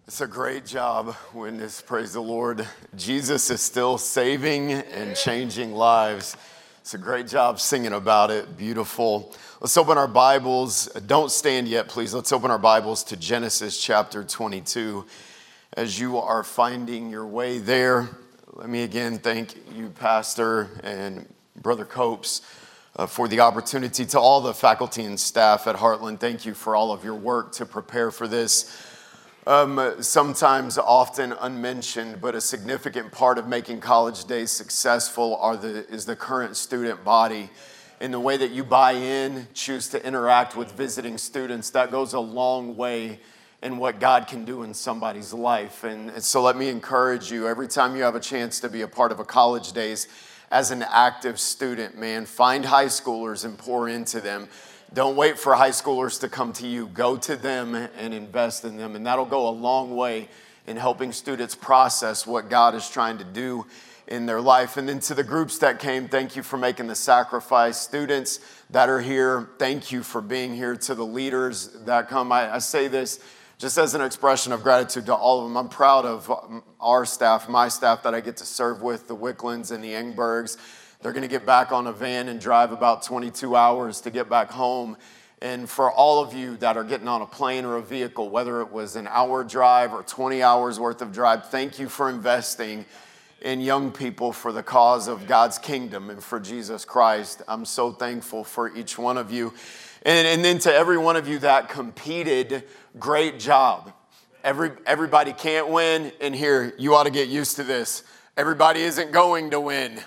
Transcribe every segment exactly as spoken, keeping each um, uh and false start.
It's a great job, witness, praise the Lord. Jesus is still saving and changing lives. It's a great job singing about it, beautiful. Let's open our Bibles. Don't stand yet, please. Let's open our Bibles to Genesis chapter twenty-two. As you are finding your way there, let me again thank you, Pastor and Brother Copes, uh, for the opportunity. To all the faculty and staff at Heartland, thank you for all of your work to prepare for this. Um, sometimes often unmentioned, but a significant part of making college days successful are the, is the current student body. In the way that you buy in, choose to interact with visiting students, that goes a long way in what God can do in somebody's life. And, and so let me encourage you, every time you have a chance to be a part of a college days, as an active student, man, find high schoolers and pour into them. Don't wait for high schoolers to come to you. Go to them and invest in them. And that'll go a long way in helping students process what God is trying to do in their life. And then to the groups that came, thank you for making the sacrifice. Students that are here, thank you for being here. To the leaders that come, I, I say this just as an expression of gratitude to all of them. I'm proud of our staff, my staff that I get to serve with, the Wicklands and the Engbergs. They're going to get back on a van and drive about twenty-two hours to get back home. And for all of you that are getting on a plane or a vehicle, whether it was an hour drive or twenty hours worth of drive, thank you for investing in young people for the cause of God's kingdom and for Jesus Christ. I'm so thankful for each one of you. And, and then to every one of you that competed, great job. Every, everybody can't win, and here, you ought to get used to this. Everybody isn't going to win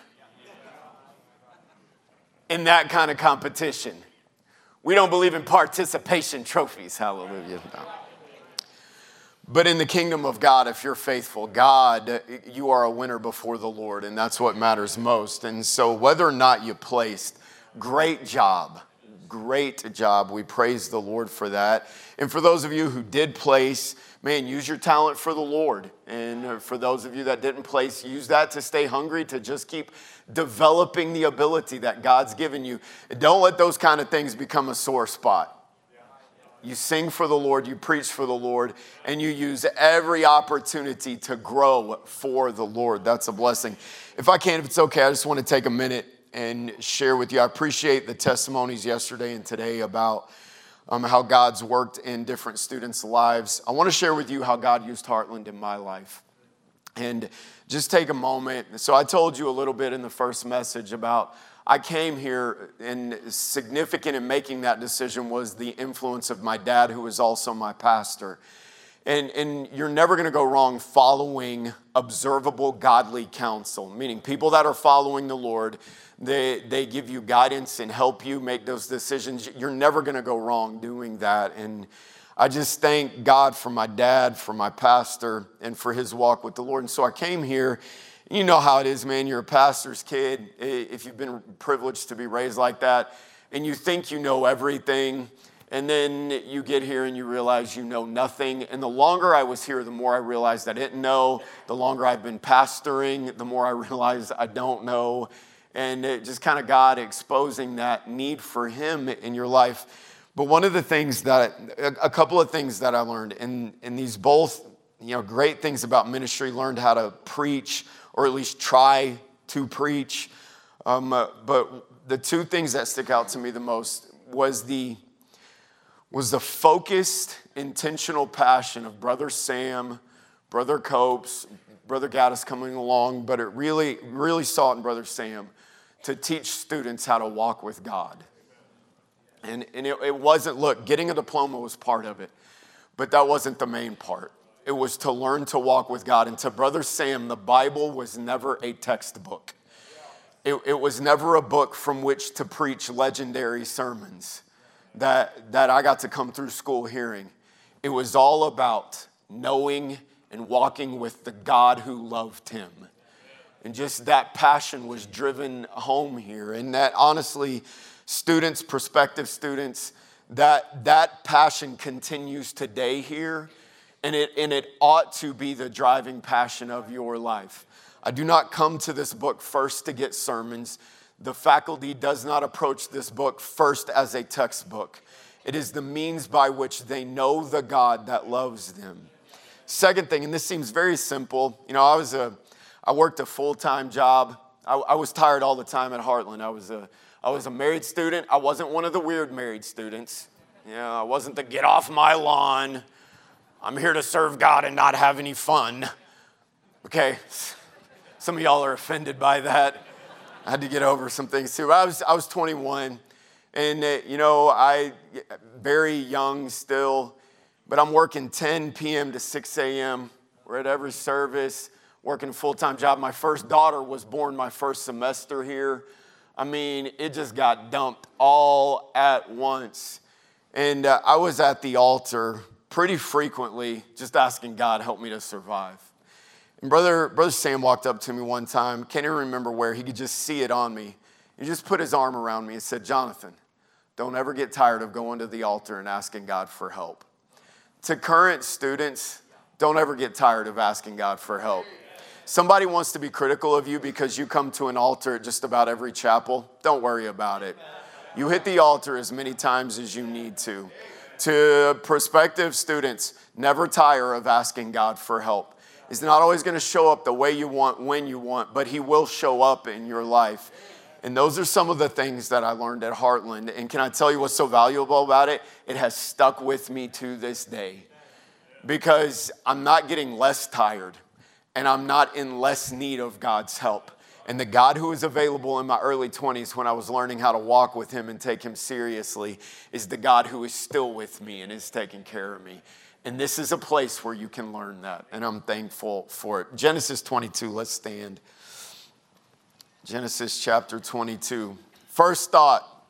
in that kind of competition. We don't believe in participation trophies. Hallelujah. No. But in the kingdom of God, if you're faithful, God, you are a winner before the Lord, and that's what matters most. And so whether or not you placed, great job. Great job. We praise the Lord for that. And for those of you who did place, man, use your talent for the Lord. And for those of you that didn't place, use that to stay hungry, to just keep developing the ability that God's given you. Don't let those kind of things become a sore spot. You sing for the Lord, you preach for the Lord, and you use every opportunity to grow for the Lord. That's a blessing. If I can, if it's okay, I just want to take a minute and share with you. I appreciate the testimonies yesterday and today about um, how God's worked in different students' lives. I want to share with you how God used Heartland in my life. And just take a moment. So I told you a little bit in the first message about I came here, and significant in making that decision was the influence of my dad, who was also my pastor. And, and you're never going to go wrong following observable godly counsel, meaning people that are following the Lord. They, they give you guidance and help you make those decisions. You're never going to go wrong doing that. And I just thank God for my dad, for my pastor, and for his walk with the Lord. And so I came here. You know how it is, man. You're a pastor's kid. If you've been privileged to be raised like that, and you think you know everything, and then you get here and you realize you know nothing. And the longer I was here, the more I realized I didn't know. The longer I've been pastoring, the more I realized I don't know. And it just kind of God exposing that need for him in your life. But one of the things that, a couple of things that I learned, and, and these both, you know, great things about ministry, learned how to preach, or at least try to preach. Um, uh, but the two things that stick out to me the most was the, was the focused, intentional passion of Brother Sam, Brother Copes, Brother Gaddis coming along, but it really, really saw it in Brother Sam to teach students how to walk with God. And, and it, it wasn't, look, getting a diploma was part of it, but that wasn't the main part. It was to learn to walk with God. And to Brother Sam, the Bible was never a textbook. It, it was never a book from which to preach legendary sermons that, that I got to come through school hearing. It was all about knowing and walking with the God who loved him. And just that passion was driven home here. And that honestly, students, prospective students, that, that passion continues today here. And it, and it ought to be the driving passion of your life. I do not come to this book first to get sermons. The faculty does not approach this book first as a textbook. It is the means by which they know the God that loves them. Second thing, and this seems very simple. You know, I was a, I worked a full-time job. I, I was tired all the time at Heartland. I was a, I was a married student. I wasn't one of the weird married students. You know, I wasn't the get off my lawn, I'm here to serve God and not have any fun. Okay, some of y'all are offended by that. I had to get over some things too. I was I was twenty-one, and uh, you know, I very young still, but I'm working ten p.m. to six a.m. We're at every service, working a full-time job. My first daughter was born my first semester here. I mean, it just got dumped all at once. And uh, I was at the altar pretty frequently, just asking God, help me to survive. And brother, brother Sam walked up to me one time, can't even remember where, he could just see it on me. He just put his arm around me and said, Jonathan, don't ever get tired of going to the altar and asking God for help. To current students, don't ever get tired of asking God for help. Somebody wants to be critical of you because you come to an altar at just about every chapel. Don't worry about it. You hit the altar as many times as you need to. To prospective students, never tire of asking God for help. He's not always going to show up the way you want, when you want, but he will show up in your life. And those are some of the things that I learned at Heartland. And can I tell you what's so valuable about it? It has stuck with me to this day. Because I'm not getting less tired, and I'm not in less need of God's help. And the God who was available in my early twenties when I was learning how to walk with him and take him seriously is the God who is still with me and is taking care of me. And this is a place where you can learn that, and I'm thankful for it. Genesis twenty-two, let's stand. Genesis chapter twenty-two. First thought,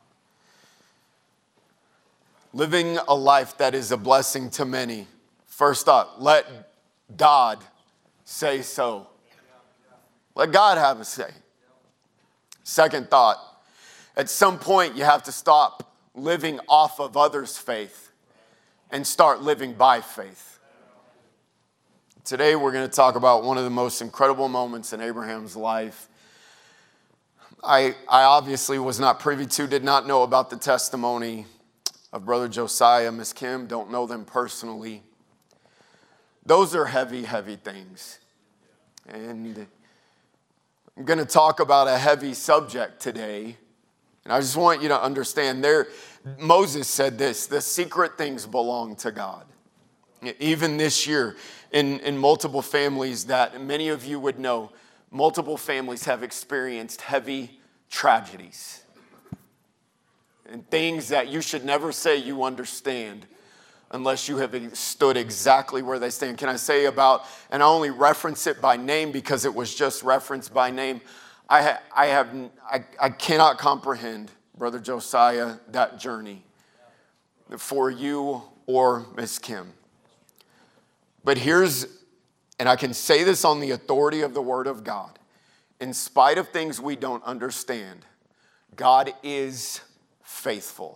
living a life that is a blessing to many. First thought, let God say so. Let God have a say. Second thought, at some point you have to stop living off of others' faith and start living by faith. Today we're going to talk about one of the most incredible moments in Abraham's life. I, I obviously was not privy to, did not know about the testimony of Brother Josiah, Miss Kim, don't know them personally. Those are heavy, heavy things. And I'm going to talk about a heavy subject today. And I just want you to understand there, Moses said this, the secret things belong to God. Even this year, in, in multiple families that many of you would know, multiple families have experienced heavy tragedies. And things that you should never say you understand unless you have stood exactly where they stand. Can I say about, and I only reference it by name because it was just referenced by name. I, ha, I, have, I, I cannot comprehend, Brother Josiah, that journey for you or Miss Kim. But here's, and I can say this on the authority of the Word of God. In spite of things we don't understand, God is faithful.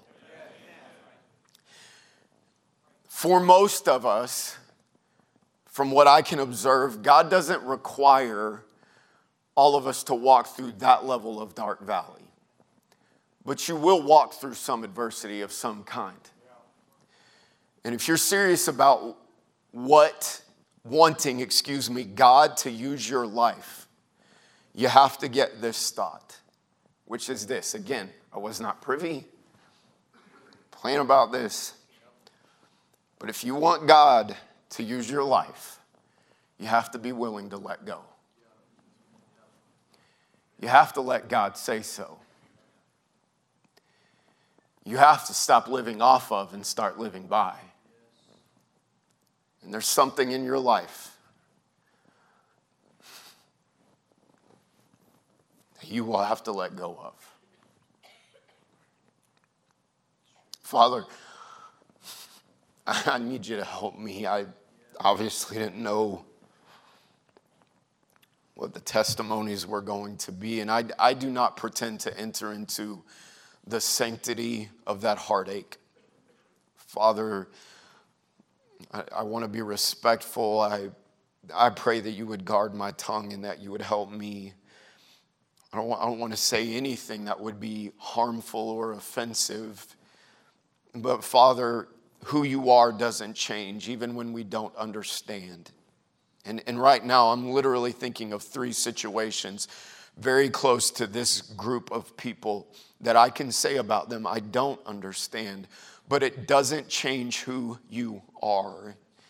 For most of us, from what I can observe, God doesn't require all of us to walk through that level of dark valley. But you will walk through some adversity of some kind. And if you're serious about what, wanting, excuse me, God to use your life, you have to get this thought, which is this. Again, I was not privy, praying about this. But if you want God to use your life, you have to be willing to let go. You have to let God say so. You have to stop living off of and start living by. And there's something in your life that you will have to let go of. Father, I need you to help me. I obviously didn't know what the testimonies were going to be. And I, I do not pretend to enter into the sanctity of that heartache. Father, I, I want to be respectful. I, I pray that you would guard my tongue and that you would help me. I don't want, I don't want to say anything that would be harmful or offensive. But Father, who you are doesn't change, even when we don't understand. And, and right now, I'm literally thinking of three situations very close to this group of people that I can say about them, I don't understand, but it doesn't change who you are.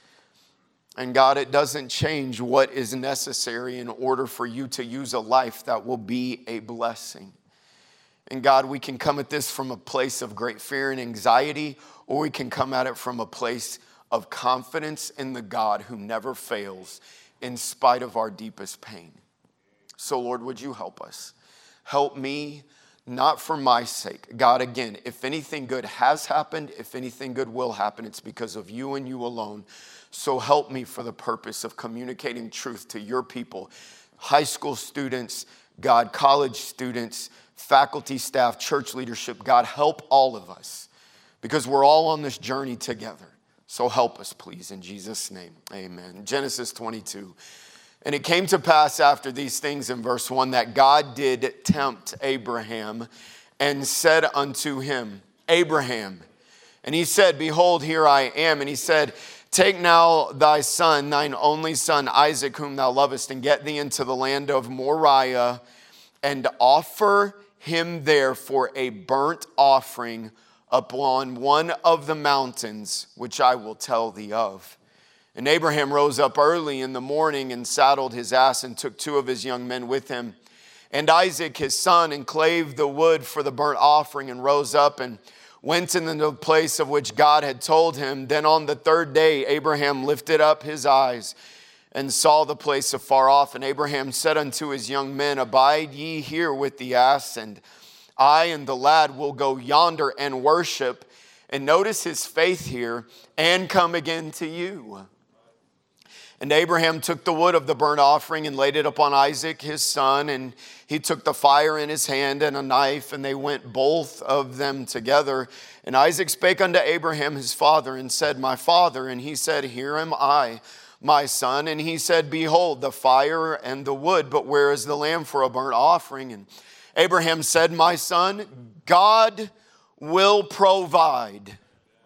And God, it doesn't change what is necessary in order for you to use a life that will be a blessing. And God, we can come at this from a place of great fear and anxiety, or we can come at it from a place of confidence in the God who never fails in spite of our deepest pain. So Lord, would you help us? Help me, not for my sake. God, again, if anything good has happened, if anything good will happen, it's because of you and you alone. So help me for the purpose of communicating truth to your people, high school students, God, college students, faculty, staff, church leadership. God, help all of us because we're all on this journey together. So help us, please, in Jesus' name. Amen. Genesis twenty-two. And it came to pass after these things in verse one that God did tempt Abraham and said unto him, Abraham. And he said, behold, here I am. And he said, take now thy son, thine only son, Isaac, whom thou lovest, and get thee into the land of Moriah, and offer him there for a burnt offering upon one of the mountains, which I will tell thee of. And Abraham rose up early in the morning and saddled his ass and took two of his young men with him, and Isaac his son, and clave the wood for the burnt offering, and rose up and went into the place of which God had told him. Then on the third day Abraham lifted up his eyes and saw the place afar off. And Abraham said unto his young men, abide ye here with the ass, and I and the lad will go yonder and worship. And notice his faith here, and come again to you. And Abraham took the wood of the burnt offering and laid it upon Isaac his son. And he took the fire in his hand and a knife, and they went both of them together. And Isaac spake unto Abraham his father and said, my father. And he said, here am I, my son. And he said, behold, the fire and the wood, but where is the lamb for a burnt offering? And Abraham said, my son, God will provide.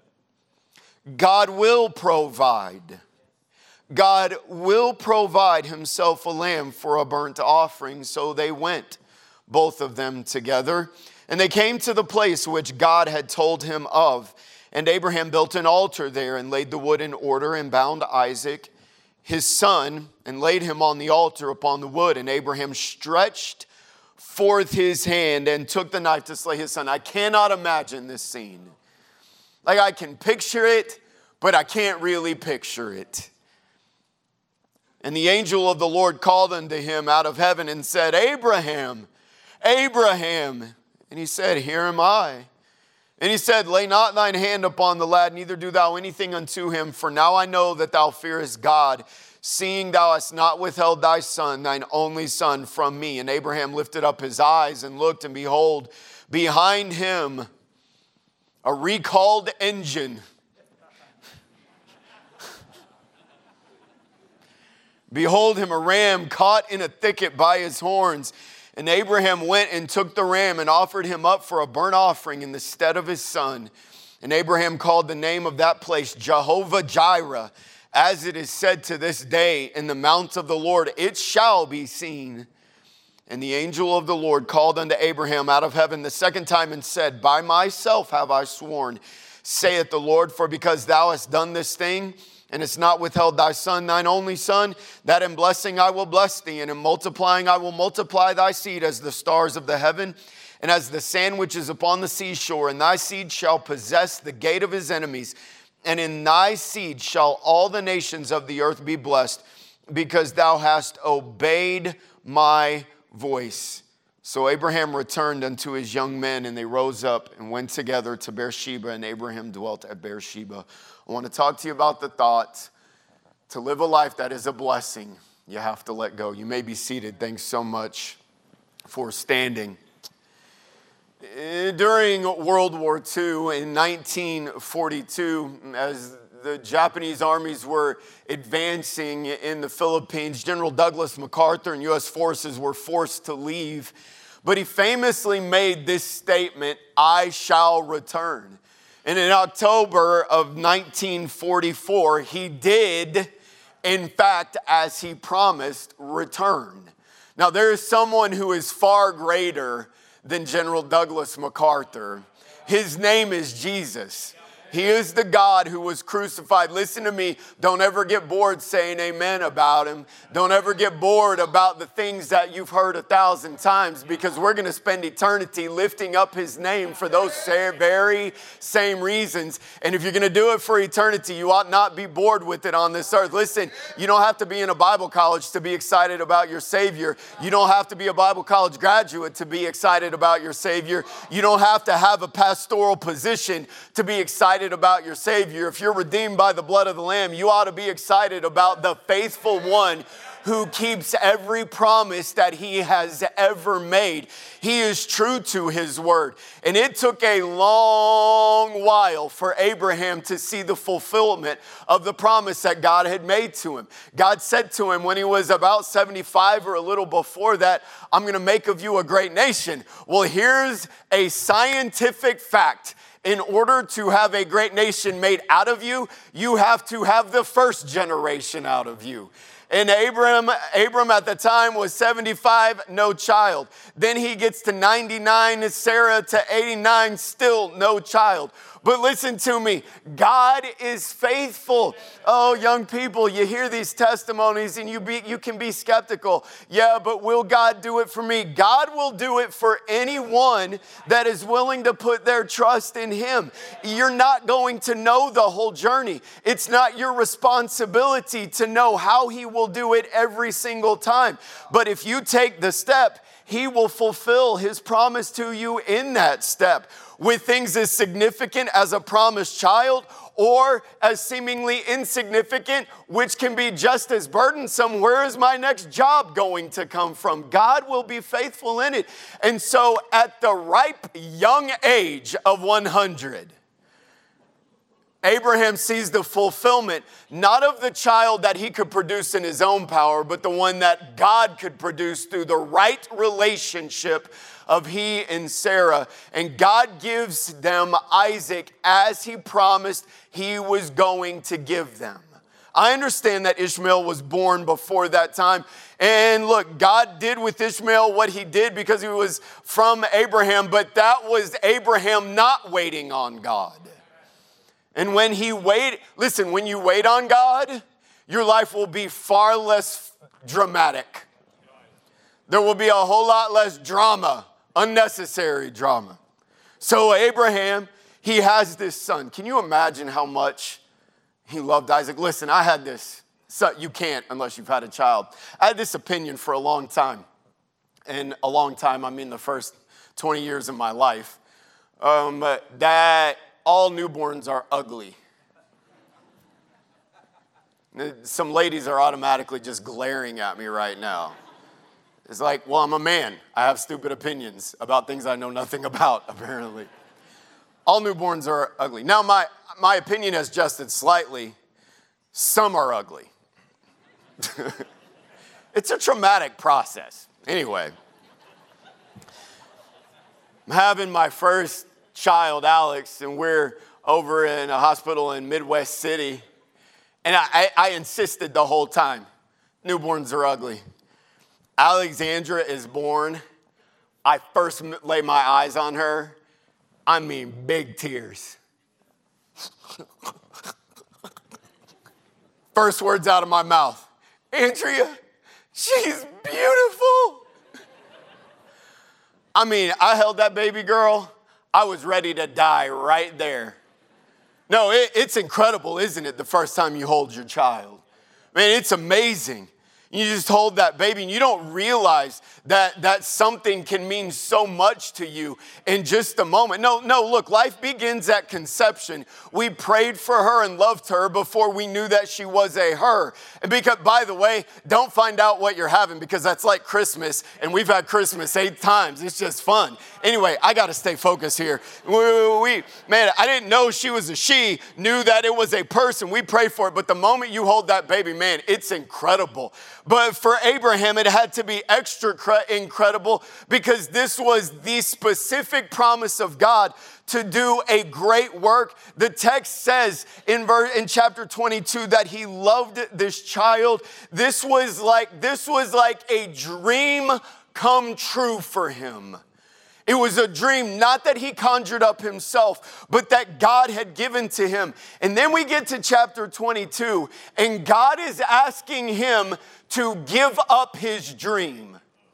God will provide. God will provide himself a lamb for a burnt offering. So they went, both of them together. And they came to the place which God had told him of. And Abraham built an altar there and laid the wood in order and bound Isaac, his son, and laid him on the altar upon the wood. And Abraham stretched forth his hand and took the knife to slay his son. I cannot imagine this scene. Like, I can picture it, but I can't really picture it. And the angel of the Lord called unto him out of heaven and said, Abraham, Abraham. And he said, here am I. And he said, lay not thine hand upon the lad, neither do thou anything unto him. For now I know that thou fearest God, seeing thou hast not withheld thy son, thine only son, from me. And Abraham lifted up his eyes and looked, and behold, behind him a recalled engine. Behold him a ram caught in a thicket by his horns. And Abraham went and took the ram and offered him up for a burnt offering in the stead of his son. And Abraham called the name of that place Jehovah Jireh, as it is said to this day, in the mount of the Lord it shall be seen. And the angel of the Lord called unto Abraham out of heaven the second time and said, by myself have I sworn, saith the Lord, for because thou hast done this thing, and hast not withheld thy son, thine only son, that in blessing I will bless thee, and in multiplying I will multiply thy seed as the stars of the heaven, and as the sand which is upon the seashore. And thy seed shall possess the gate of his enemies, and in thy seed shall all the nations of the earth be blessed, because thou hast obeyed my voice. So Abraham returned unto his young men, and they rose up and went together to Beersheba, and Abraham dwelt at Beersheba. I want to talk to you about the thought to live a life that is a blessing. You have to let go. You may be seated. Thanks so much for standing. During World War Two in nineteen forty-two, as the Japanese armies were advancing in the Philippines, General Douglas MacArthur and U S forces were forced to leave. But he famously made this statement, I shall return. And in October of nineteen forty-four, he did, in fact, as he promised, return. Now, there is someone who is far greater than General Douglas MacArthur. His name is Jesus. He is the God who was crucified. Listen to me. Don't ever get bored saying amen about him. Don't ever get bored about the things that you've heard a thousand times, because we're going to spend eternity lifting up his name for those very same reasons. And if you're going to do it for eternity, you ought not be bored with it on this earth. Listen, you don't have to be in a Bible college to be excited about your Savior. You don't have to be a Bible college graduate to be excited about your Savior. You don't have to have a pastoral position to be excited about your Savior. If you're redeemed by the blood of the Lamb, you ought to be excited about the faithful one who keeps every promise that he has ever made. He is true to his word. And it took a long while for Abraham to see the fulfillment of the promise that God had made to him. God said to him when he was about seventy-five or a little before that, I'm going to make of you a great nation. Well, here's a scientific fact. In order to have a great nation made out of you, you have to have the first generation out of you. And Abram, Abram at the time was seventy-five, no child. Then he gets to ninety-nine, Sarah to eighty-nine, still no child. But listen to me, God is faithful. Oh, young people, you hear these testimonies and you be, you can be skeptical. Yeah, but will God do it for me? God will do it for anyone that is willing to put their trust in him. You're not going to know the whole journey. It's not your responsibility to know how he will do it every single time. But if you take the step, he will fulfill his promise to you in that step, with things as significant as a promised child or as seemingly insignificant, which can be just as burdensome. Where is my next job going to come from? God will be faithful in it. And so at the ripe young age of one hundred, Abraham sees the fulfillment, not of the child that he could produce in his own power, but the one that God could produce through the right relationship of he and Sarah. And God gives them Isaac as he promised he was going to give them. I understand that Ishmael was born before that time. And look, God did with Ishmael what he did because he was from Abraham, but that was Abraham not waiting on God. And when he wait, listen, when you wait on God, your life will be far less dramatic. There will be a whole lot less drama, unnecessary drama. So Abraham, he has this son. Can you imagine how much he loved Isaac? Listen, I had this. So you can't unless you've had a child. I had this opinion for a long time. And a long time, I mean the first twenty years of my life, um, that all newborns are ugly. Some ladies are automatically just glaring at me right now. It's like, well, I'm a man. I have stupid opinions about things I know nothing about, apparently. All newborns are ugly. Now, my, my opinion has adjusted slightly. Some are ugly. It's a traumatic process. Anyway, I'm having my first child, Alex, and we're over in a hospital in Midwest City. And I, I, I insisted the whole time, newborns are ugly. Alexandra is born. I first lay my eyes on her. I mean, big tears. First words out of my mouth, Andrea, she's beautiful. I mean, I held that baby girl. I was ready to die right there. No, it, it's incredible, isn't it, the first time you hold your child? Man, it's amazing. You just hold that baby and you don't realize that, that something can mean so much to you in just a moment. No, no, look, life begins at conception. We prayed for her and loved her before we knew that she was a her. And because, by the way, don't find out what you're having because that's like Christmas and we've had Christmas eight times. It's just fun. Anyway, I got to stay focused here. We, we, man, I didn't know she was a she, knew that it was a person. We prayed for it, but the moment you hold that baby, man, it's incredible. But for Abraham, it had to be extra incredible because this was the specific promise of God to do a great work. The text says in verse, in chapter twenty-two that he loved this child. This was like, this was like a dream come true for him. It was a dream, not that he conjured up himself, but that God had given to him. And then we get to chapter twenty-two, and God is asking him to give up his dream.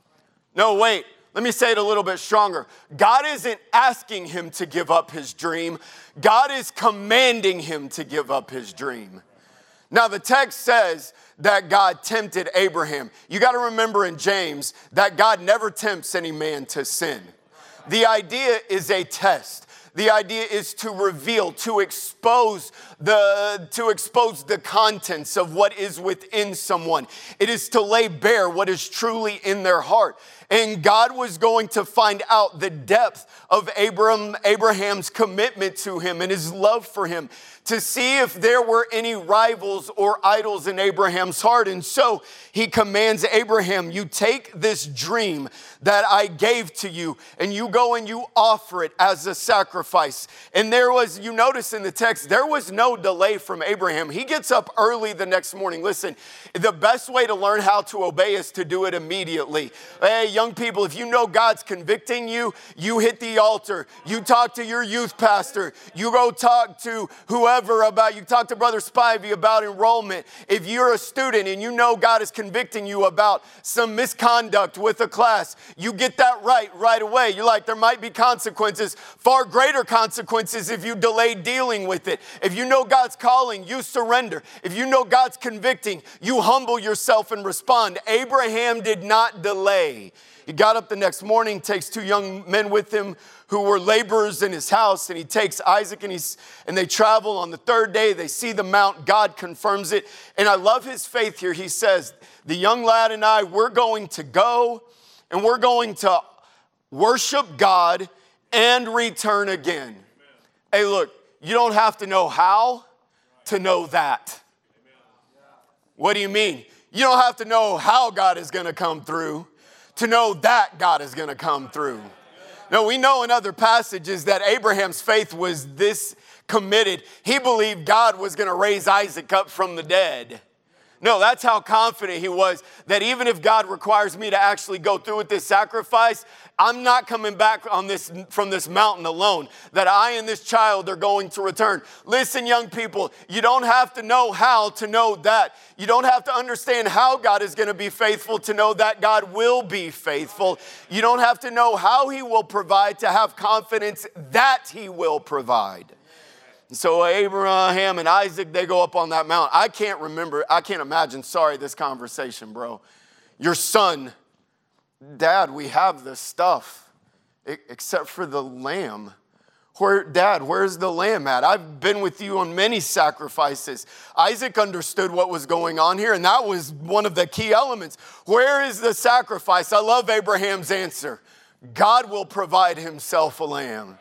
No, wait, let me say it a little bit stronger. God isn't asking him to give up his dream. God is commanding him to give up his dream. Now, the text says that God tempted Abraham. You got to remember in James that God never tempts any man to sin. The idea is a test. The idea is to reveal, to expose the, to expose the contents of what is within someone. It is to lay bare what is truly in their heart. And God was going to find out the depth of Abraham, Abraham's commitment to him and his love for him, to see if there were any rivals or idols in Abraham's heart. And so he commands Abraham, you take this dream that I gave to you and you go and you offer it as a sacrifice. And there was, you notice in the text, there was no delay from Abraham. He gets up early the next morning. Listen, the best way to learn how to obey is to do it immediately. Hey, young people, if you know God's convicting you, you hit the altar. You talk to your youth pastor. You go talk to whoever about, you talk to Brother Spivey about enrollment. If you're a student and you know God is convicting you about some misconduct with a class, you get that right right away. You're like, there might be consequences, far greater consequences if you delay dealing with it. If you know God's calling, you surrender. If you know God's convicting, you humble yourself and respond. Abraham did not delay. He got up the next morning, takes two young men with him who were laborers in his house, and he takes Isaac and he's and they travel. On the third day, they see the mount. God confirms it. And I love his faith here. He says, the young lad and I, we're going to go and we're going to worship God and return again. Amen. Hey, look, you don't have to know how to know that. Amen. What do you mean? You don't have to know how God is going to come through to know that God is going to come through. No, we know in other passages that Abraham's faith was this committed. He believed God was going to raise Isaac up from the dead. No, that's how confident he was that even if God requires me to actually go through with this sacrifice, I'm not coming back on this from this mountain alone, that I and this child are going to return. Listen, young people, you don't have to know how to know that. You don't have to understand how God is going to be faithful to know that God will be faithful. You don't have to know how he will provide to have confidence that he will provide. So Abraham and Isaac, they go up on that mount. I can't remember, I can't imagine, sorry, this conversation, bro. Your son, Dad, we have this stuff, except for the lamb. Where, Dad, where's the lamb at? I've been with you on many sacrifices. Isaac understood what was going on here, and that was one of the key elements. Where is the sacrifice? I love Abraham's answer. God will provide himself a lamb.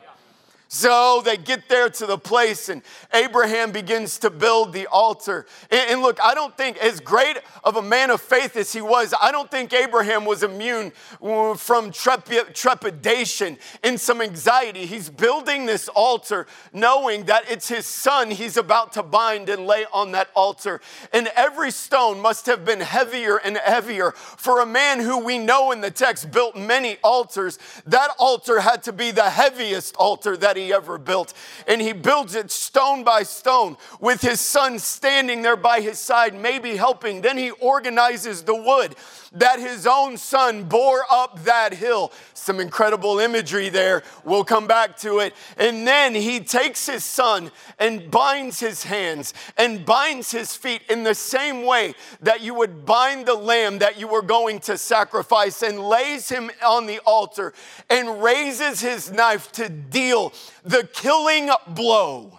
So they get there to the place and Abraham begins to build the altar. And, and look, I don't think, as great of a man of faith as he was, I don't think Abraham was immune from trep- trepidation and some anxiety. He's building this altar knowing that it's his son he's about to bind and lay on that altar. And every stone must have been heavier and heavier. For a man who we know in the text built many altars, that altar had to be the heaviest altar that he ever built. And he builds it stone by stone with his son standing there by his side, maybe helping. Then he organizes the wood that his own son bore up that hill. Some incredible imagery there. We'll come back to it. And then he takes his son and binds his hands and binds his feet in the same way that you would bind the lamb that you were going to sacrifice, and lays him on the altar and raises his knife to deal the killing blow.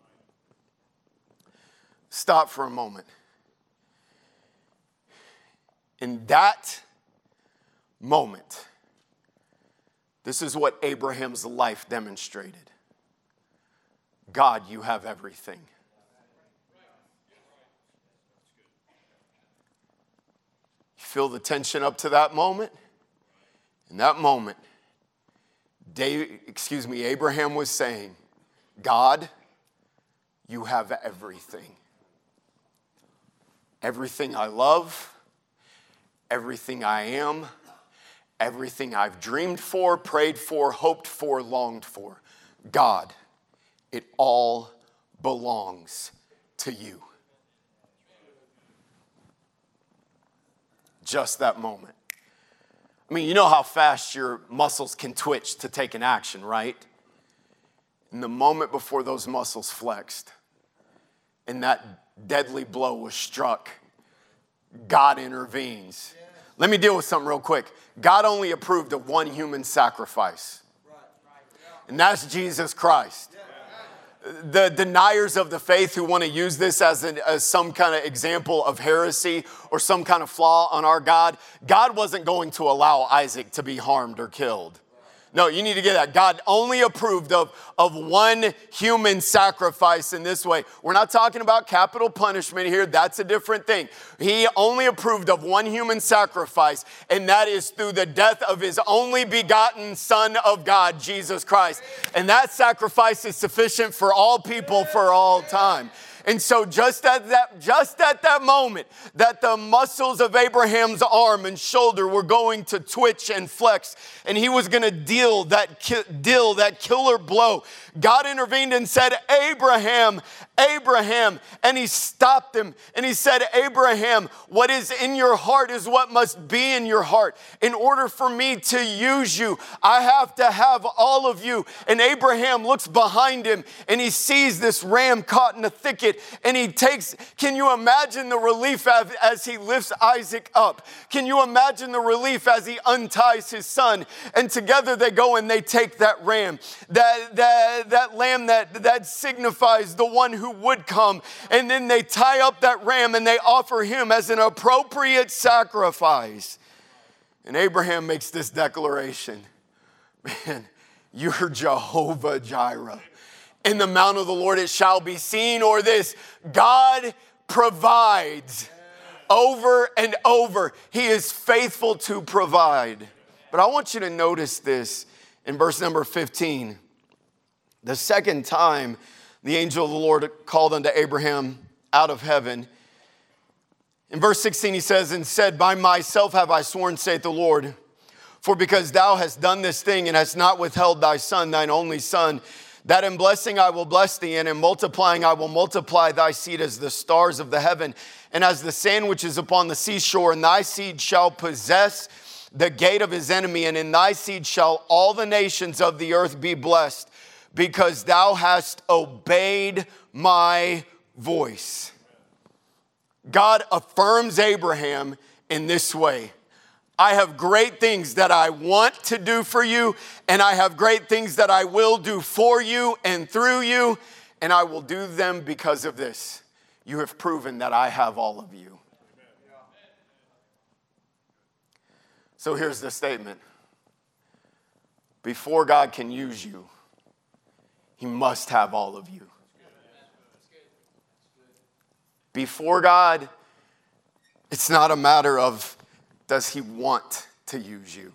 Stop for a moment. In that moment, this is what Abraham's life demonstrated. God, you have everything. feel the tension up to that moment? In that moment, Dave, excuse me, Abraham was saying, God, you have everything. Everything I love, everything I am, everything I've dreamed for, prayed for, hoped for, longed for. God, it all belongs to you. Just that moment. I mean, you know how fast your muscles can twitch to take an action, right? In the moment before those muscles flexed and that deadly blow was struck, God intervenes. Let me deal with something real quick. God only approved of one human sacrifice, and that's Jesus Christ. The deniers of the faith who want to use this as, an, as some kind of example of heresy or some kind of flaw on our God, God wasn't going to allow Isaac to be harmed or killed. No, you need to get that. God only approved of, of one human sacrifice in this way. We're not talking about capital punishment here. That's a different thing. He only approved of one human sacrifice, and that is through the death of his only begotten Son of God, Jesus Christ. And that sacrifice is sufficient for all people for all time. And so just at that, just at that moment that the muscles of Abraham's arm and shoulder were going to twitch and flex, and he was going to deal that, ki- deal that killer blow, God intervened and said, Abraham, Abraham, and he stopped him and he said, Abraham, what is in your heart is what must be in your heart. In order for me to use you, I have to have all of you. And Abraham looks behind him and he sees this ram caught in a thicket, and he takes, can you imagine the relief as, as he lifts Isaac up? Can you imagine the relief as he unties his son? And together they go and they take that ram, that, that, that lamb that, that signifies the one who would come. And then they tie up that ram and they offer him as an appropriate sacrifice. And Abraham makes this declaration, man, you're Jehovah Jireh. In the mount of the Lord it shall be seen, or this, God provides over and over. He is faithful to provide. But I want you to notice this in verse number fifteen. The second time the angel of the Lord called unto Abraham out of heaven. In verse sixteen he says, and said, by myself have I sworn, saith the Lord, for because thou hast done this thing and hast not withheld thy son, thine only son, that in blessing I will bless thee, and in multiplying I will multiply thy seed as the stars of the heaven, and as the sand which is upon the seashore, and thy seed shall possess the gate of his enemy, and in thy seed shall all the nations of the earth be blessed, because thou hast obeyed my voice. God affirms Abraham in this way. I have great things that I want to do for you, and I have great things that I will do for you and through you, and I will do them because of this. You have proven that I have all of you. So here's the statement. Before God can use you, he must have all of you. Before God, it's not a matter of does he want to use you?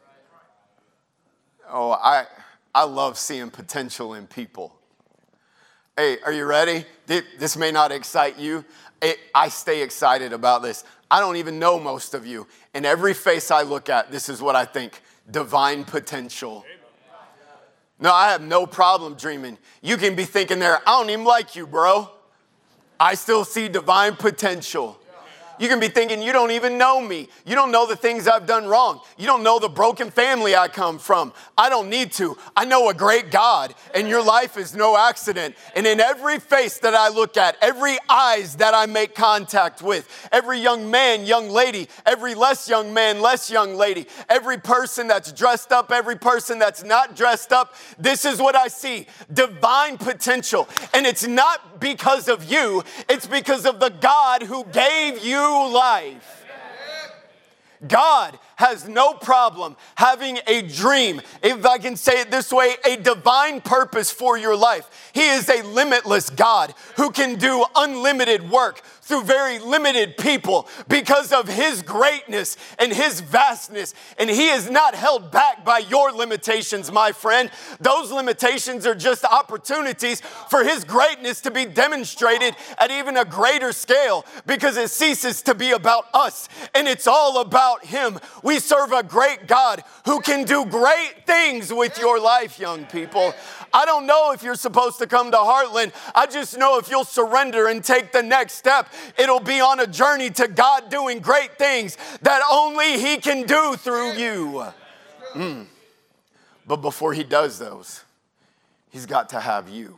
Oh, I I love seeing potential in people. Hey, are you ready? This may not excite you. I stay excited about this. I don't even know most of you. And every face I look at, this is what I think. Divine potential. No, I have no problem dreaming. You can be thinking there, I don't even like you, bro. I still see divine potential. You can be thinking, you don't even know me. You don't know the things I've done wrong. You don't know the broken family I come from. I don't need to. I know a great God, and your life is no accident. And in every face that I look at, every eyes that I make contact with, every young man, young lady, every less young man, less young lady, every person that's dressed up, every person that's not dressed up, this is what I see. Divine potential. And it's not because of you. It's because of the God who gave you life. God has no problem having a dream, if I can say it this way, a divine purpose for your life. He is a limitless God who can do unlimited work through very limited people because of his greatness and his vastness. And he is not held back by your limitations, my friend. Those limitations are just opportunities for his greatness to be demonstrated at even a greater scale, because it ceases to be about us and it's all about him. We serve a great God who can do great things with your life, young people. I don't know if you're supposed to come to Heartland. I just know if you'll surrender and take the next step, it'll be on a journey to God doing great things that only he can do through you. Mm. But before he does those, he's got to have you.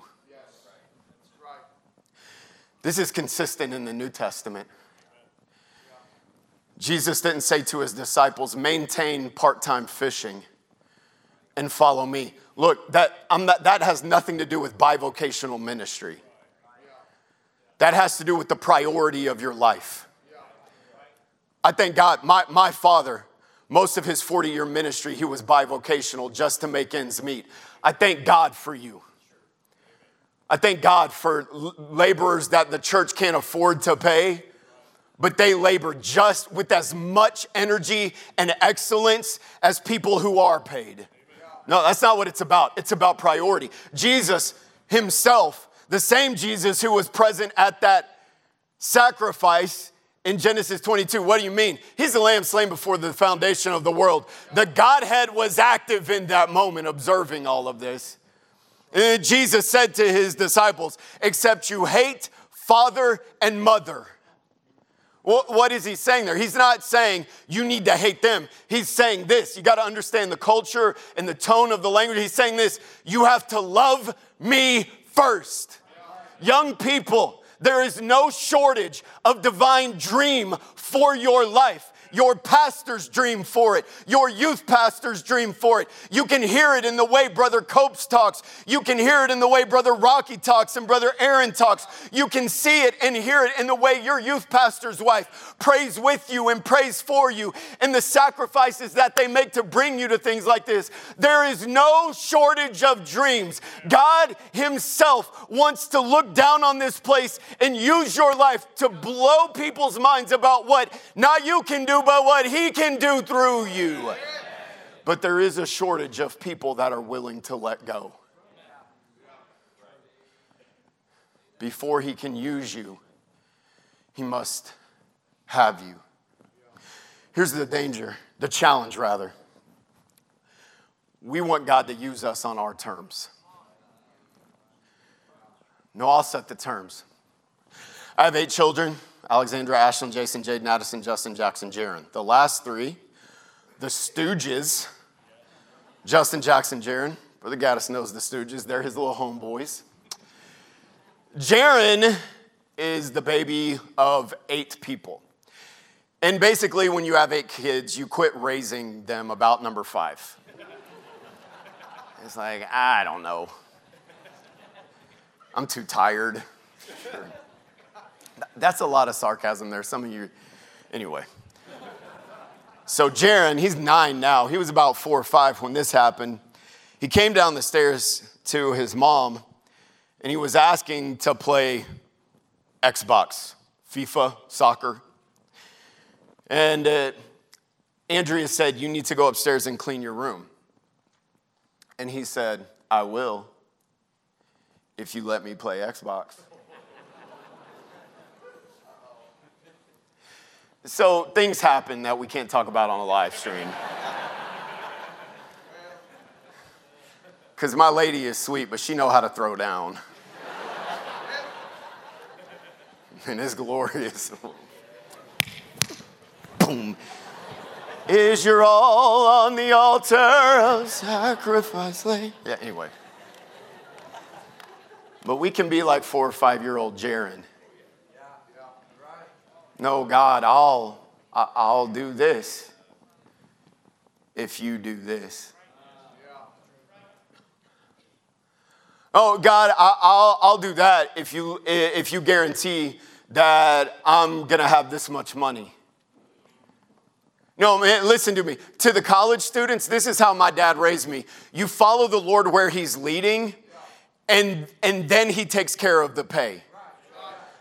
This is consistent in the New Testament. Jesus didn't say to his disciples, maintain part-time fishing and follow me. Look, that, I'm not, that has nothing to do with bivocational ministry. That has to do with the priority of your life. I thank God, my, my father, most of his forty-year ministry, he was bivocational just to make ends meet. I thank God for you. I thank God for laborers that the church can't afford to pay, but they labor just with as much energy and excellence as people who are paid. No, that's not what it's about. It's about priority. Jesus himself, the same Jesus who was present at that sacrifice in Genesis twenty-two. What do you mean? He's the lamb slain before the foundation of the world. The Godhead was active in that moment, observing all of this. And Jesus said to his disciples, except you hate father and mother. What is he saying there? He's not saying you need to hate them. He's saying this. You got to understand the culture and the tone of the language. He's saying this. You have to love me first. Young people, there is no shortage of divine dream for your life. Your pastor's dream for it. Your youth pastor's dream for it. You can hear it in the way Brother Copes talks. You can hear it in the way Brother Rocky talks and Brother Aaron talks. You can see it and hear it in the way your youth pastor's wife prays with you and prays for you, and the sacrifices that they make to bring you to things like this. There is no shortage of dreams. God himself wants to look down on this place and use your life to blow people's minds about what not you can do, but what he can do through you. But there is a shortage of people that are willing to let go. Before he can use you, he must have you. Here's the danger, the challenge rather. We want God to use us on our terms. No, I'll set the terms. I have eight children. Alexandra, Ashlyn, Jason, Jaden, Addison, Justin, Jackson, Jaron. The last three, the Stooges, Justin, Jackson, Jaron. Brother Gaddis knows the Stooges. They're his little homeboys. Jaron is the baby of eight people. And basically, when you have eight kids, you quit raising them about number five. It's like, I don't know. I'm too tired. Sure. That's a lot of sarcasm there. Some of you, anyway. So Jaron, he's nine now. He was about four or five when this happened. He came down the stairs to his mom, and he was asking to play Xbox, FIFA, soccer. And uh, Andrea said, you need to go upstairs and clean your room. And he said, I will, if you let me play Xbox. So things happen that we can't talk about on a live stream. Because my lady is sweet, but she know how to throw down. And it's glorious. Boom. Is your all on the altar of sacrifice laid? Yeah, anyway. But we can be like four or five-year-old Jaron. No, God, I'll, I'll do this if you do this. Oh, God, I'll, I'll do that if you, if you guarantee that I'm going to have this much money. No, man, listen to me. To the college students, this is how my dad raised me. You follow the Lord where he's leading, and, and then he takes care of the pay.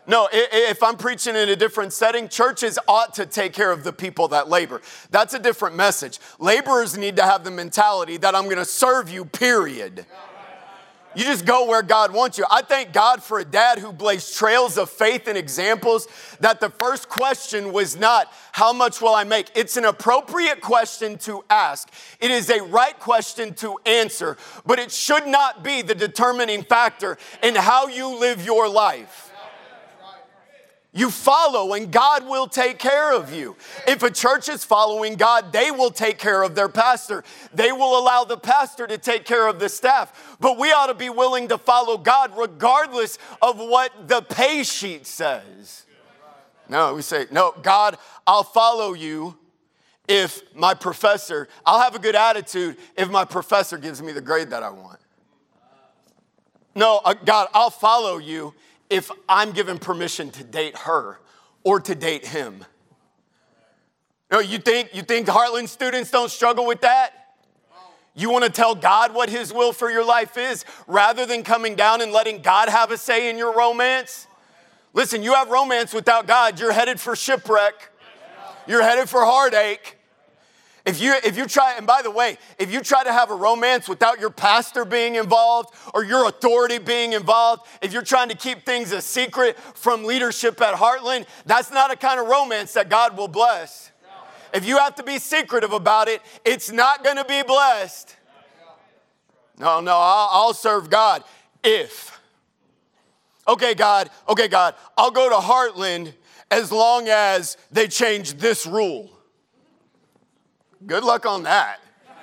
No, if I'm preaching in a different setting, churches ought to take care of the people that labor. That's a different message. Laborers need to have the mentality that I'm going to serve you, period. You just go where God wants you. I thank God for a dad who blazed trails of faith and examples, that the first question was not, how much will I make? It's an appropriate question to ask. It is a right question to answer, but it should not be the determining factor in how you live your life. You follow and God will take care of you. If a church is following God, they will take care of their pastor. They will allow the pastor to take care of the staff. But we ought to be willing to follow God regardless of what the pay sheet says. No, we say, no, God, I'll follow you if my professor, I'll have a good attitude if my professor gives me the grade that I want. No, uh, God, I'll follow you if I'm given permission to date her or to date him. No, you think, you think Heartland students don't struggle with that? You want to tell God what his will for your life is rather than coming down and letting God have a say in your romance? Listen, you have romance without God, you're headed for shipwreck. You're headed for heartache. If you, if you try, and by the way, if you try to have a romance without your pastor being involved or your authority being involved, if you're trying to keep things a secret from leadership at Heartland, that's not a kind of romance that God will bless. If you have to be secretive about it, it's not going to be blessed. No, no, I'll, I'll serve God if. Okay, God, okay, God, I'll go to Heartland as long as they change this rule. Good luck on that.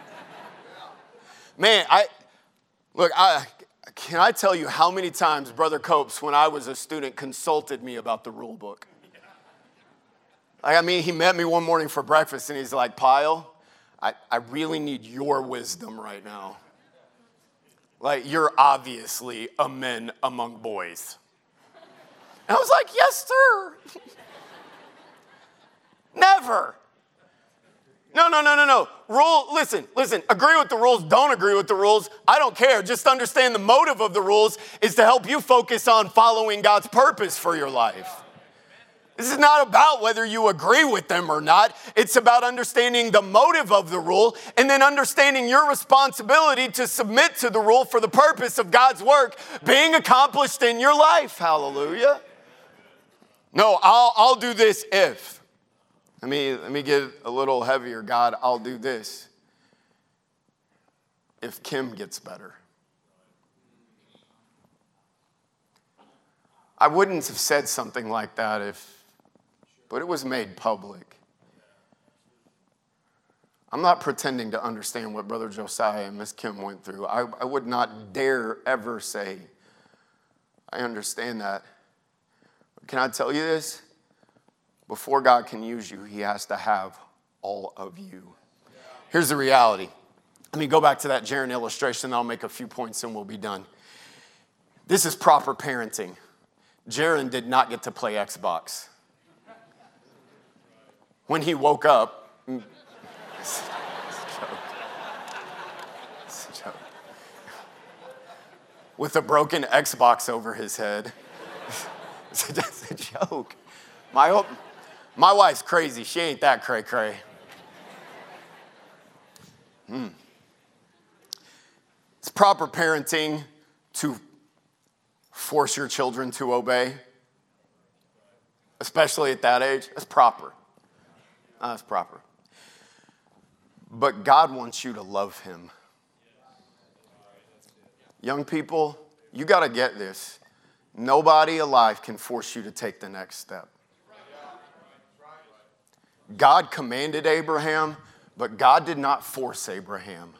Man, I look, I can I tell you how many times Brother Copes, when I was a student, consulted me about the rule book? Like, I mean, he met me one morning for breakfast and he's like, Pyle, I, I really need your wisdom right now. Like, you're obviously a man among boys. And I was like, yes, sir. Never. No, no, no, no, no. Rule, listen, listen, agree with the rules, don't agree with the rules. I don't care. Just understand the motive of the rules is to help you focus on following God's purpose for your life. This is not about whether you agree with them or not. It's about understanding the motive of the rule and then understanding your responsibility to submit to the rule for the purpose of God's work being accomplished in your life. Hallelujah. No, I'll, I'll do this if. Let me, let me get a little heavier. God, I'll do this if Kim gets better. I wouldn't have said something like that if, but it was made public. I'm not pretending to understand what Brother Josiah and Miss Kim went through. I, I would not dare ever say, I understand that. But can I tell you this? Before God can use you, he has to have all of you. Here's the reality. Let me go back to that Jaron illustration, then I'll make a few points and we'll be done. This is proper parenting. Jaron did not get to play Xbox. When he woke up, it's a joke. It's a joke. With a broken Xbox over his head. It's just a joke. My hope. My wife's crazy. She ain't that cray-cray. Hmm. It's proper parenting to force your children to obey, especially at that age. That's proper. That's proper. But God wants you to love him. Young people, you got to get this. Nobody alive can force you to take the next step. God commanded Abraham, but God did not force Abraham.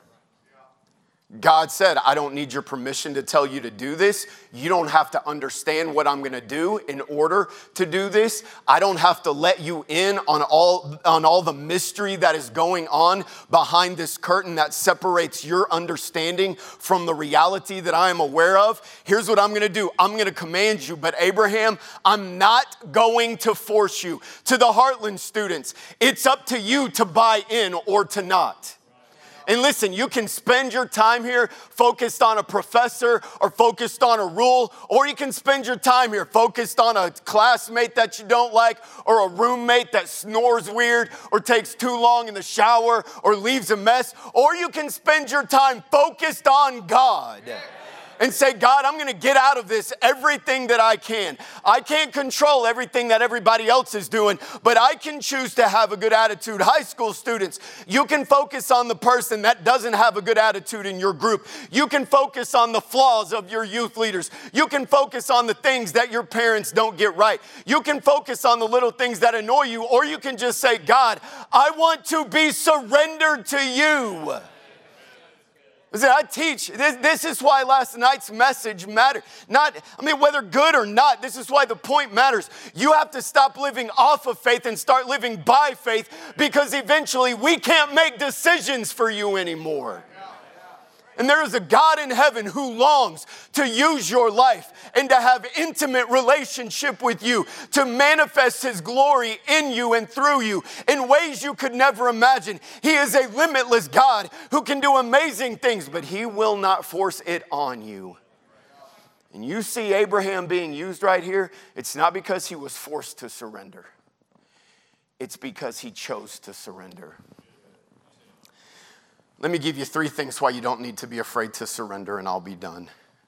God said, I don't need your permission to tell you to do this. You don't have to understand what I'm going to do in order to do this. I don't have to let you in on all, on all the mystery that is going on behind this curtain that separates your understanding from the reality that I am aware of. Here's what I'm going to do. I'm going to command you, but Abraham, I'm not going to force you. To the Heartland students, it's up to you to buy in or to not. And listen, you can spend your time here focused on a professor or focused on a rule, or you can spend your time here focused on a classmate that you don't like, or a roommate that snores weird or takes too long in the shower or leaves a mess, or you can spend your time focused on God. And say, God, I'm going to get out of this everything that I can. I can't control everything that everybody else is doing, but I can choose to have a good attitude. High school students, you can focus on the person that doesn't have a good attitude in your group. You can focus on the flaws of your youth leaders. You can focus on the things that your parents don't get right. You can focus on the little things that annoy you, or you can just say, God, I want to be surrendered to you. Listen, I teach, this, this is why last night's message mattered. Not, I mean, whether good or not, this is why the point matters. You have to stop living off of faith and start living by faith, because eventually we can't make decisions for you anymore. And there is a God in heaven who longs to use your life and to have intimate relationship with you, to manifest his glory in you and through you in ways you could never imagine. He is a limitless God who can do amazing things, but he will not force it on you. And you see Abraham being used right here, it's not because he was forced to surrender. It's because he chose to surrender. Let me give you three things why you don't need to be afraid to surrender, and I'll be done.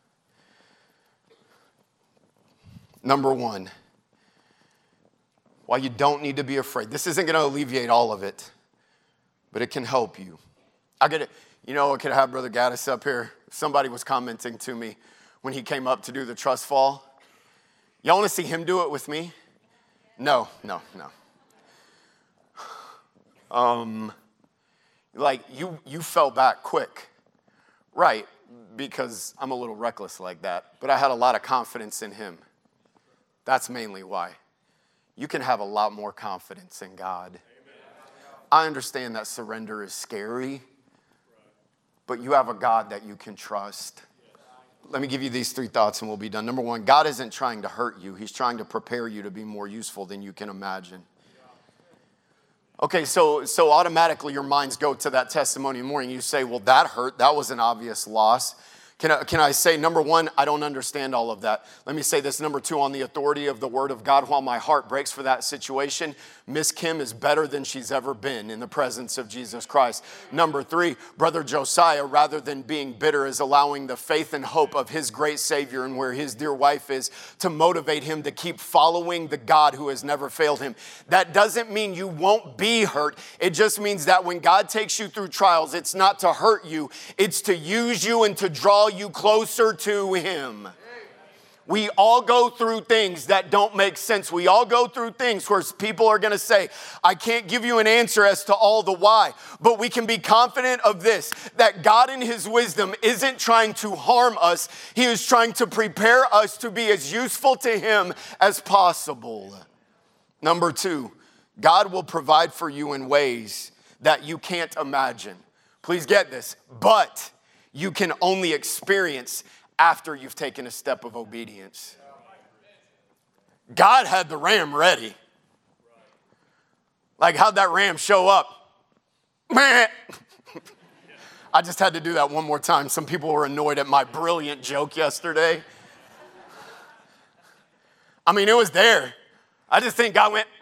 Number one, why you don't need to be afraid. This isn't going to alleviate all of it, but it can help you. I get it. You know, I could have Brother Gaddis up here. Somebody was commenting to me when he came up to do the trust fall. Y'all want to see him do it with me? No, no, no. Um... Like, you, you fell back quick. Right, because I'm a little reckless like that. But I had a lot of confidence in him. That's mainly why. You can have a lot more confidence in God. I understand that surrender is scary, but you have a God that you can trust. Let me give you these three thoughts and we'll be done. Number one, God isn't trying to hurt you. He's trying to prepare you to be more useful than you can imagine. Okay, so so automatically your minds go to that testimony in the morning. You say, well, that hurt. That was an obvious loss. Can I, can I say, number one, I don't understand all of that. Let me say this. Number two, on the authority of the word of God, while my heart breaks for that situation, Miss Kim is better than she's ever been in the presence of Jesus Christ. Number three, Brother Josiah, rather than being bitter, is allowing the faith and hope of his great Savior and where his dear wife is to motivate him to keep following the God who has never failed him. That doesn't mean you won't be hurt. It just means that when God takes you through trials, it's not to hurt you. It's to use you and to draw you closer to him. We all go through things that don't make sense. We all go through things where people are going to say, I can't give you an answer as to all the why. But we can be confident of this, that God in his wisdom isn't trying to harm us. He is trying to prepare us to be as useful to him as possible. Number two, God will provide for you in ways that you can't imagine. Please get this, but you can only experience after you've taken a step of obedience. God had the ram ready. Like, how'd that ram show up? I just had to do that one more time. Some people were annoyed at my brilliant joke yesterday. I mean, it was there. I just think God went,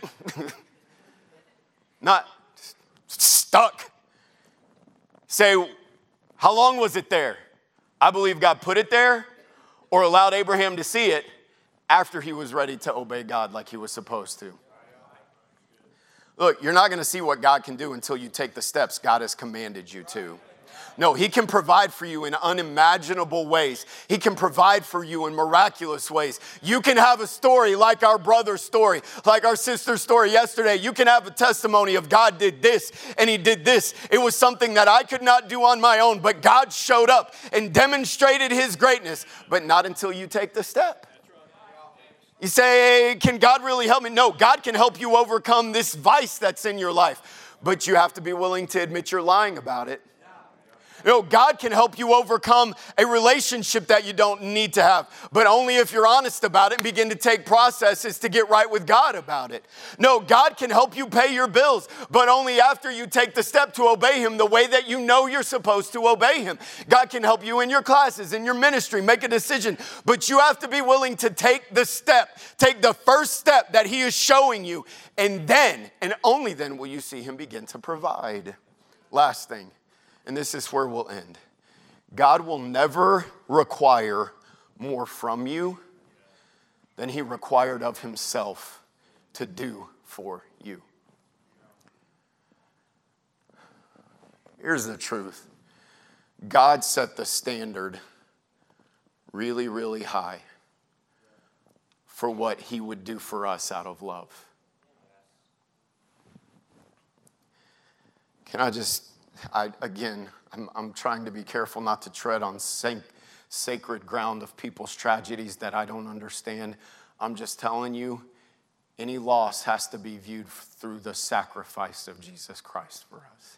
not stuck. Say, how long was it there? I believe God put it there or allowed Abraham to see it after he was ready to obey God like he was supposed to. Look, you're not going to see what God can do until you take the steps God has commanded you to. No, he can provide for you in unimaginable ways. He can provide for you in miraculous ways. You can have a story like our brother's story, like our sister's story yesterday. You can have a testimony of God did this and he did this. It was something that I could not do on my own, but God showed up and demonstrated his greatness, but not until you take the step. You say, can God really help me? No, God can help you overcome this vice that's in your life, but you have to be willing to admit you're lying about it. No, God can help you overcome a relationship that you don't need to have, but only if you're honest about it and begin to take processes to get right with God about it. No, God can help you pay your bills, but only after you take the step to obey him the way that you know you're supposed to obey him. God can help you in your classes, in your ministry, make a decision, but you have to be willing to take the step, take the first step that he is showing you, and then, and only then will you see him begin to provide. Last thing, and this is where we'll end. God will never require more from you than he required of himself to do for you. Here's the truth. God set the standard really, really high for what he would do for us out of love. Can I just, I, again, I'm, I'm trying to be careful not to tread on sac- sacred ground of people's tragedies that I don't understand. I'm just telling you, any loss has to be viewed through the sacrifice of Jesus Christ for us.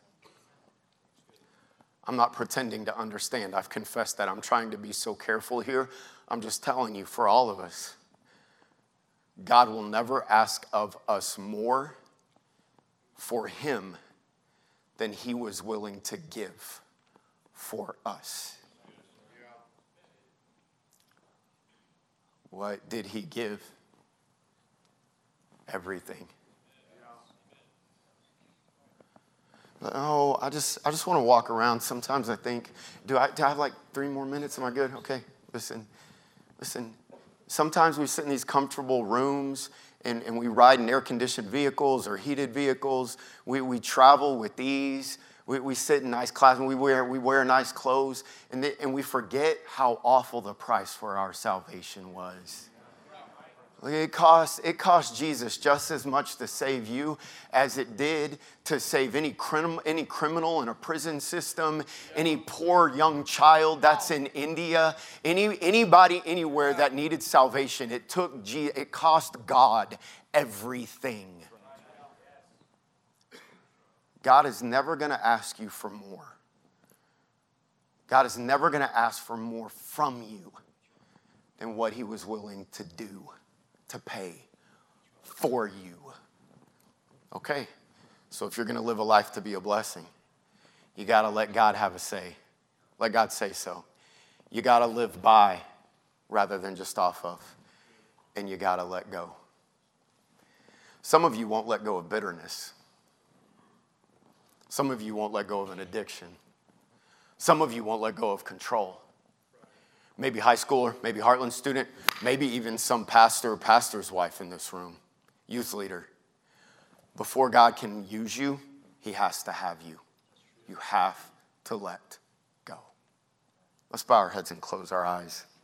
I'm not pretending to understand. I've confessed that. I'm trying to be so careful here. I'm just telling you, for all of us, God will never ask of us more for him than he was willing to give for us. What did he give? Everything. Oh, I just I just want to walk around. Sometimes I think, do I, do I have like three more minutes? Am I good? Okay, listen, listen. Sometimes we sit in these comfortable rooms and, and we ride in air-conditioned vehicles or heated vehicles. We we travel with ease. We we sit in nice clothes and we wear we wear nice clothes, and they, and we forget how awful the price for our salvation was. It cost, it cost Jesus just as much to save you as it did to save any criminal, any criminal in a prison system, any poor young child that's in India, any, anybody anywhere that needed salvation. It took, G, it cost God everything. God is never going to ask you for more. God is never going to ask for more from you than what he was willing to do, to pay for you. Okay, so if you're going to live a life to be a blessing, you got to let God have a say. Let God say so. You got to live by rather than just off of. And you got to let go. Some of you won't let go of bitterness. Some of you won't let go of an addiction. Some of you won't let go of control. Maybe high schooler, maybe Heartland student, maybe even some pastor or pastor's wife in this room, youth leader. Before God can use you, he has to have you. You have to let go. Let's bow our heads and close our eyes.